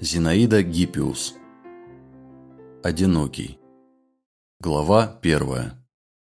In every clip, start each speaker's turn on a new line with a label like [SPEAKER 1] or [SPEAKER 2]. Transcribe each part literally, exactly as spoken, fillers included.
[SPEAKER 1] Зинаида Гиппиус. Одинокий. Глава первая.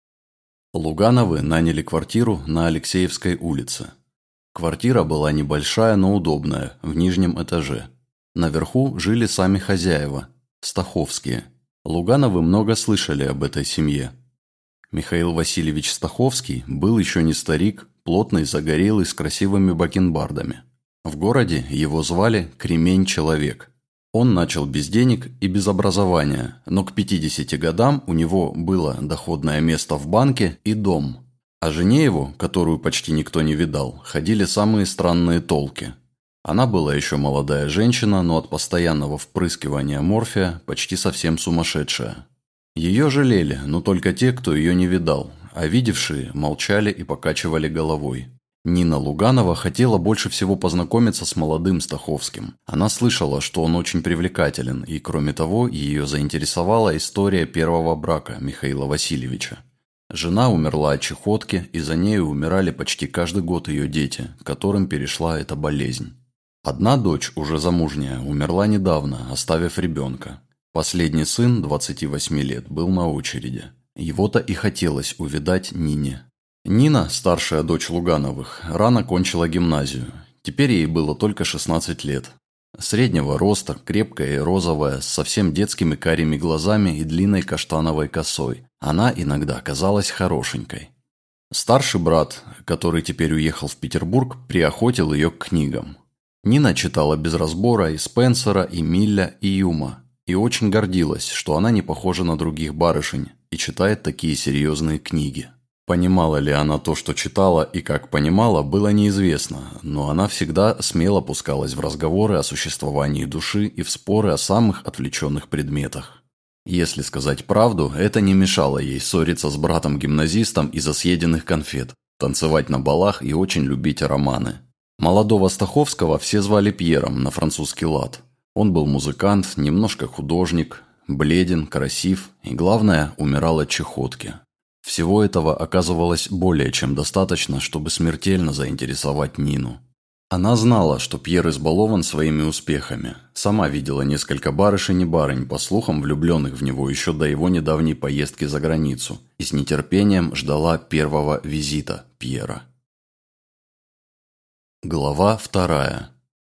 [SPEAKER 1] Лугановы наняли квартиру на Алексеевской улице. Квартира была небольшая, но удобная, в нижнем этаже. Наверху жили сами хозяева, Стаховские. Лугановы много слышали об этой семье. Михаил Васильевич Стаховский был еще не старик, плотный, загорелый, с красивыми бакенбардами. В городе его звали Кремень-человек. Он начал без денег и без образования, но к пятидесяти годам у него было доходное место в банке и дом. О жене его, которую почти никто не видал, ходили самые странные толки. Она была еще молодая женщина, но от постоянного впрыскивания морфия почти совсем сумасшедшая. Ее жалели, но только те, кто ее не видал, а видевшие молчали и покачивали головой. Нина Луганова хотела больше всего познакомиться с молодым Стаховским. Она слышала, что он очень привлекателен, и, кроме того, ее заинтересовала история первого брака Михаила Васильевича. Жена умерла от чехотки, и за нею умирали почти каждый год ее дети, которым перешла эта болезнь. Одна дочь, уже замужняя, умерла недавно, оставив ребенка. Последний сын, двадцати восьми лет, был на очереди. Его-то и хотелось увидать Нине. Нина, старшая дочь Лугановых, рано кончила гимназию. Теперь ей было только шестнадцать лет. Среднего роста, крепкая и розовая, с совсем детскими карими глазами и длинной каштановой косой. Она иногда казалась хорошенькой. Старший брат, который теперь уехал в Петербург, приохотил ее к книгам. Нина читала без разбора и Спенсера, и Милля, и Юма. И очень гордилась, что она не похожа на других барышень и читает такие серьезные книги. Понимала ли она то, что читала, и как понимала, было неизвестно, но она всегда смело пускалась в разговоры о существовании души и в споры о самых отвлеченных предметах. Если сказать правду, это не мешало ей ссориться с братом-гимназистом из-за съеденных конфет, танцевать на балах и очень любить романы. Молодого Стаховского все звали Пьером на французский лад. Он был музыкант, немножко художник, бледен, красив и, главное, умирал от чехотки. Всего этого оказывалось более чем достаточно, чтобы смертельно заинтересовать Нину. Она знала, что Пьер избалован своими успехами. Сама видела несколько барышень и барынь, по слухам влюбленных в него еще до его недавней поездки за границу, и с нетерпением ждала первого визита Пьера. Глава вторая.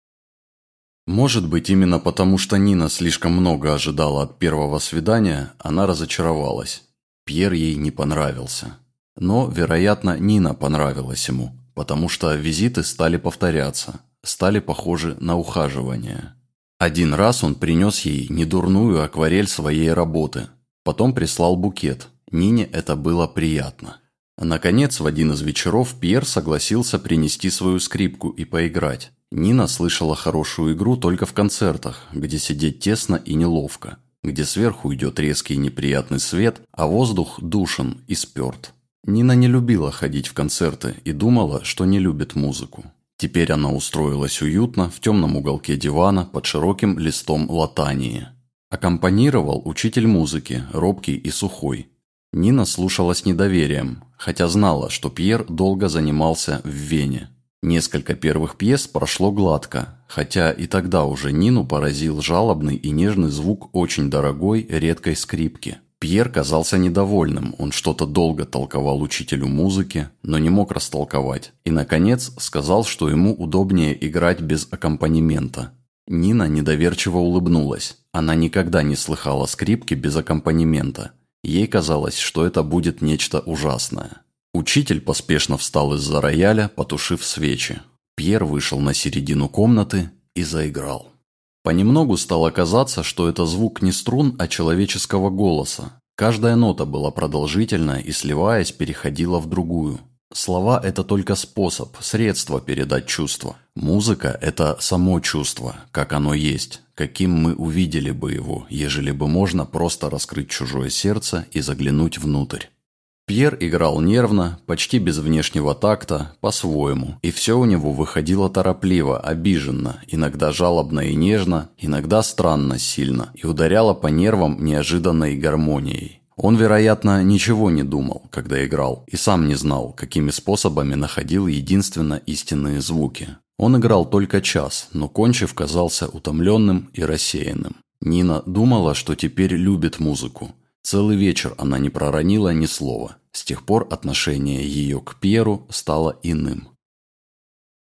[SPEAKER 1] Может быть, именно потому, что Нина слишком много ожидала от первого свидания, она разочаровалась. Пьер ей не понравился. Но, вероятно, Нина понравилась ему, потому что визиты стали повторяться, стали похожи на ухаживание. Один раз он принес ей недурную акварель своей работы, потом прислал букет. Нине это было приятно. Наконец, в один из вечеров Пьер согласился принести свою скрипку и поиграть. Нина слышала хорошую игру только в концертах, где сидеть тесно и неловко, где сверху идет резкий неприятный свет, а воздух душен и спёрт. Нина не любила ходить в концерты и думала, что не любит музыку. Теперь она устроилась уютно в темном уголке дивана под широким листом латании. Аккомпанировал учитель музыки, робкий и сухой. Нина слушала с недоверием, хотя знала, что Пьер долго занимался в Вене. Несколько первых пьес прошло гладко, хотя и тогда уже Нину поразил жалобный и нежный звук очень дорогой, редкой скрипки. Пьер казался недовольным, он что-то долго толковал учителю музыки, но не мог растолковать, и, наконец, сказал, что ему удобнее играть без аккомпанемента. Нина недоверчиво улыбнулась. Она никогда не слыхала скрипки без аккомпанемента. Ей казалось, что это будет нечто ужасное. Учитель поспешно встал из-за рояля, потушив свечи. Пьер вышел на середину комнаты и заиграл. Понемногу стало казаться, что это звук не струн, а человеческого голоса. Каждая нота была продолжительная и, сливаясь, переходила в другую. Слова – это только способ, средство передать чувство. Музыка – это само чувство, как оно есть, каким мы увидели бы его, ежели бы можно просто раскрыть чужое сердце и заглянуть внутрь. Пьер играл нервно, почти без внешнего такта, по-своему, и все у него выходило торопливо, обиженно, иногда жалобно и нежно, иногда странно сильно, и ударяло по нервам неожиданной гармонией. Он, вероятно, ничего не думал, когда играл, и сам не знал, какими способами находил единственно истинные звуки. Он играл только час, но кончив, казался утомленным и рассеянным. Нина думала, что теперь любит музыку. Целый вечер она не проронила ни слова. С тех пор отношение ее к Пьеру стало иным.